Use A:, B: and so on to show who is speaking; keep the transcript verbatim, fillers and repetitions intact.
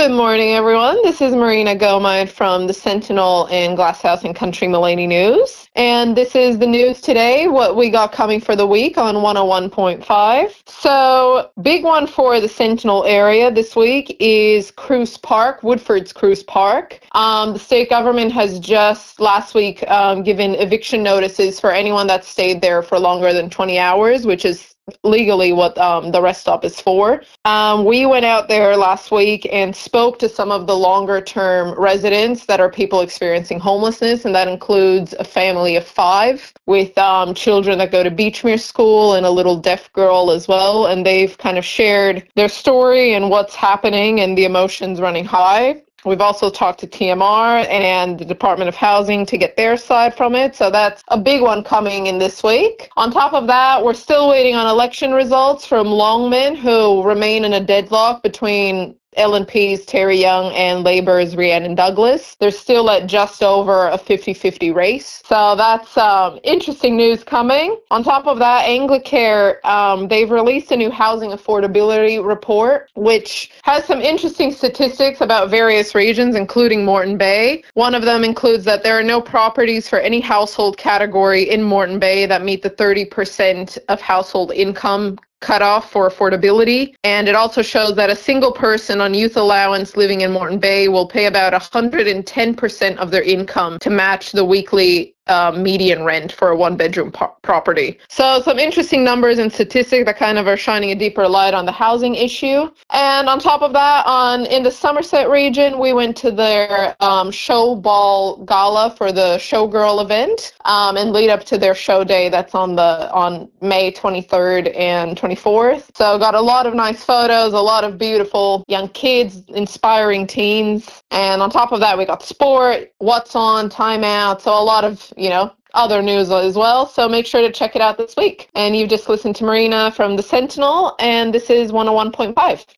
A: Good morning, everyone. This is Marina Gomide from the Sentinel and Glasshouse and Country Mullany News. And this is the news today, what we got coming for the week on one oh one point five. So, big one for the Sentinel area this week is Cruise Park, Woodford's Cruise Park. Um, the state government has just last week um, given eviction notices for anyone that stayed there for longer than twenty hours, which is legally what um, the rest stop is for. Um, we went out there last week and spoke to some of the longer term residents that are people experiencing homelessness, and that includes a family of five with um, children that go to Beechmere School and a little deaf girl as well, and they've kind of shared their story and what's happening and the emotions running high. We've also talked to T M R and the Department of Housing to get their side from it, so that's a big one coming in this week. On top of that, we're still waiting on election results from Longman, who remain in a deadlock between L N P's Terry Young and Labour's Rhiannon Douglas. They're still at just over a fifty-fifty race. So that's um, interesting news coming. On top of that, Anglicare, um, they've released a new housing affordability report, which has some interesting statistics about various regions, including Moreton Bay. One of them includes that there are no properties for any household category in Moreton Bay that meet the thirty percent of household income cutoff for affordability, and it also shows that a single person on youth allowance living in Moreton Bay will pay about one hundred ten percent of their income to match the weekly uh, median rent for a one-bedroom po- property. So some interesting numbers and statistics that kind of are shining a deeper light on the housing issue. And on top of that, on in the Somerset region, we went to their um, show ball gala for the Showgirl event, um, and lead up to their show day that's on the on May twenty-third and twenty-fourth. So got a lot of nice photos, a lot of beautiful young kids, inspiring teens. And on top of that, we got sport, what's on, timeout, so a lot of, you know, other news as well. So make sure to check it out this week. And you've just listened to Marina from the Sentinel, and this is one oh one point five.